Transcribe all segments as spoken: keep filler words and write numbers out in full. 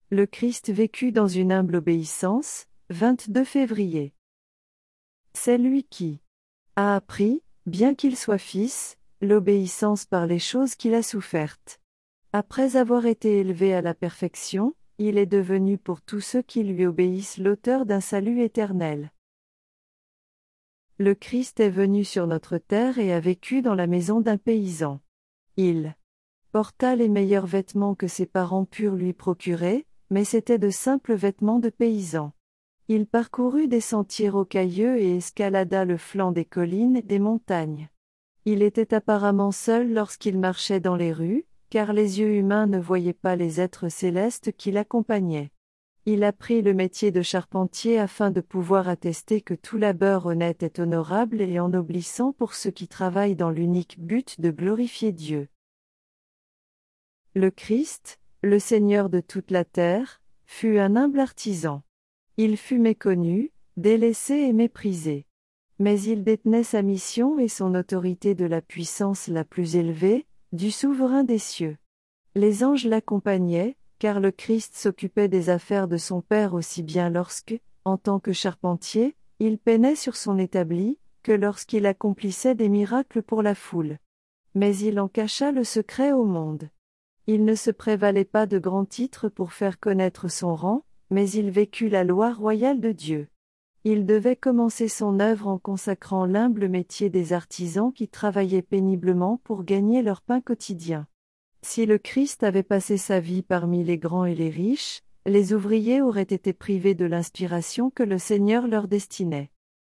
Le Christ vécut dans une humble obéissance, vingt-deux février. C'est lui qui a appris, bien qu'il soit fils, l'obéissance par les choses qu'il a souffertes. Après avoir été élevé à la perfection, il est devenu pour tous ceux qui lui obéissent l'auteur d'un salut éternel. Le Christ est venu sur notre terre et a vécu dans la maison d'un paysan. Il porta les meilleurs vêtements que ses parents purent lui procurer, mais c'étaient de simples vêtements de paysan. Il parcourut des sentiers rocailleux et escalada le flanc des collines et des montagnes. Il était apparemment seul lorsqu'il marchait dans les rues, car les yeux humains ne voyaient pas les êtres célestes qui l'accompagnaient. Il apprit le métier de charpentier afin de pouvoir attester que tout labeur honnête est honorable et ennoblissant pour ceux qui travaillent dans l'unique but de glorifier Dieu. Le Christ, le Seigneur de toute la terre, fut un humble artisan. Il fut méconnu, délaissé et méprisé. Mais il détenait sa mission et son autorité de la puissance la plus élevée, du souverain des cieux. Les anges l'accompagnaient, car le Christ s'occupait des affaires de son Père aussi bien lorsque, en tant que charpentier, il peinait sur son établi, que lorsqu'il accomplissait des miracles pour la foule. Mais il en cacha le secret au monde. Il ne se prévalait pas de grands titres pour faire connaître son rang, mais il vécut la loi royale de Dieu. Il devait commencer son œuvre en consacrant l'humble métier des artisans qui travaillaient péniblement pour gagner leur pain quotidien. Si le Christ avait passé sa vie parmi les grands et les riches, les ouvriers auraient été privés de l'inspiration que le Seigneur leur destinait.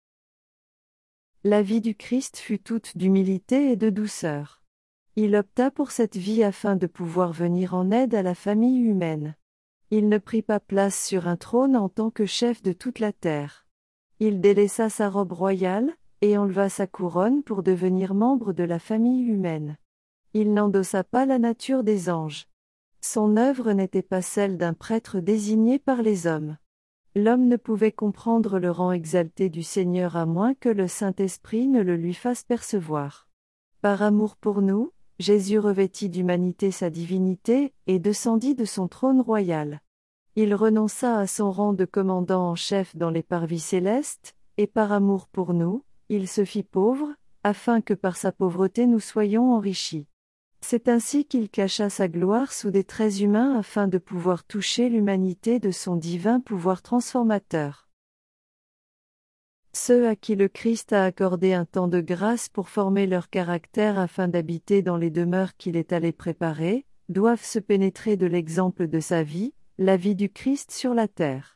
La vie du Christ fut toute d'humilité et de douceur. Il opta pour cette vie afin de pouvoir venir en aide à la famille humaine. Il ne prit pas place sur un trône en tant que chef de toute la terre. Il délaissa sa robe royale, et enleva sa couronne pour devenir membre de la famille humaine. Il n'endossa pas la nature des anges. Son œuvre n'était pas celle d'un prêtre désigné par les hommes. L'homme ne pouvait comprendre le rang exalté du Seigneur à moins que le Saint-Esprit ne le lui fasse percevoir. Par amour pour nous, Jésus revêtit d'humanité sa divinité, et descendit de son trône royal. Il renonça à son rang de commandant en chef dans les parvis célestes, et par amour pour nous, il se fit pauvre, afin que par sa pauvreté nous soyons enrichis. C'est ainsi qu'il cacha sa gloire sous des traits humains afin de pouvoir toucher l'humanité de son divin pouvoir transformateur. Ceux à qui le Christ a accordé un temps de grâce pour former leur caractère afin d'habiter dans les demeures qu'il est allé préparer, doivent se pénétrer de l'exemple de sa vie, la vie du Christ sur la terre.